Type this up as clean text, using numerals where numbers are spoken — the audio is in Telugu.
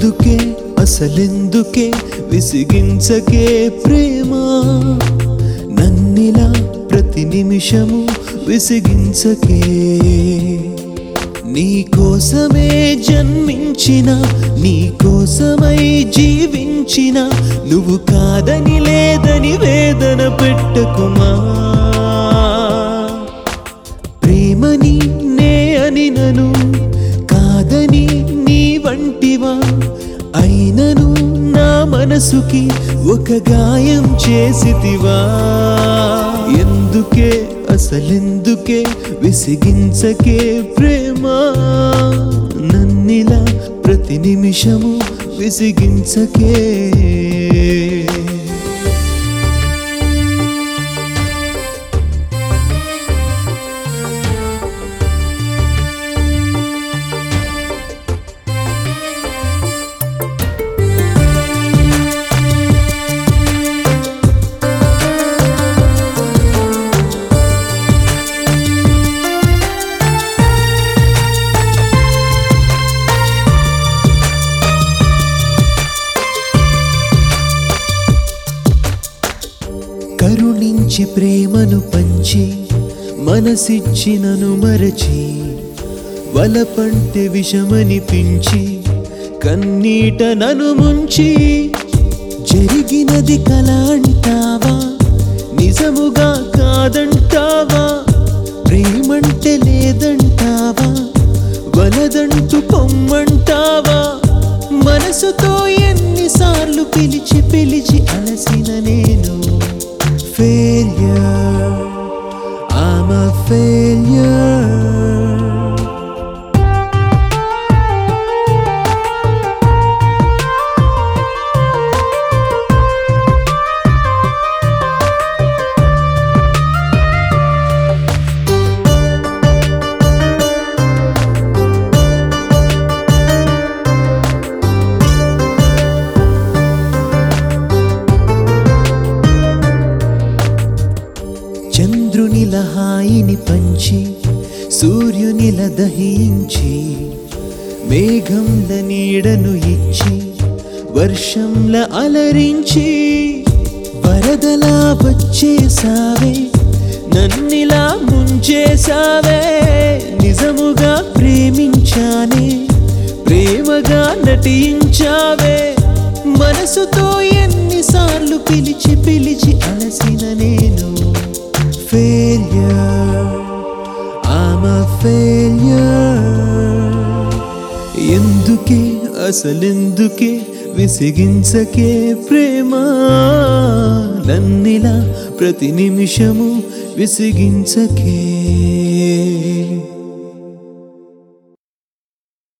ఎందుకే అసలెందుకే విసిగించకే ప్రేమ నన్నిలా ప్రతి నిమిషము విసిగించకే నీ కోసమే జన్మించిన నీ కోసమై జీవించిన నువ్వు కాదని లేదని వేదన పెట్టకుమా ప్రేమని నే అని నను కాదని నీ వంటివా అయినను నా మనసుకి ఒక గాయం చేసితివా ఎందుకే అసలెందుకే విసిగించకే ప్రేమ నన్నిలా ప్రతి నిమిషము విసిగించకే కరుణించి ప్రేమను పంచి మనసిచ్చినను మరచి వలపంటే విషమనిపించి కన్నీట నను ముంచి జరిగినది కల అంటావా నిజముగా కాదంటావా ప్రేమంటే లేదంటావా వలదంటూ పొమ్మంటావా మనసుతో ఎన్నిసార్లు పిలిచి పిలిచి అలసిన నేను failure, I'm a failure. చంద్రునిల హాయిని పంచి సూర్యునిల దహించి మేఘంల నీడను ఇచ్చి వర్షంల అలరించి వరదలా వచ్చేసావే నన్నిలా ముంచేసావే నిజముగా ప్రేమించానే ప్రేమగా నటించావే మనసుతో ఎన్నిసార్లు పిలిచి పిలిచి అలసిన నేను failure, I'm a failure. ఎందుకే అసలెందుకే విసిగించకే ప్రేమ నన్నిలా ప్రతి నిమిషము విసిగించకే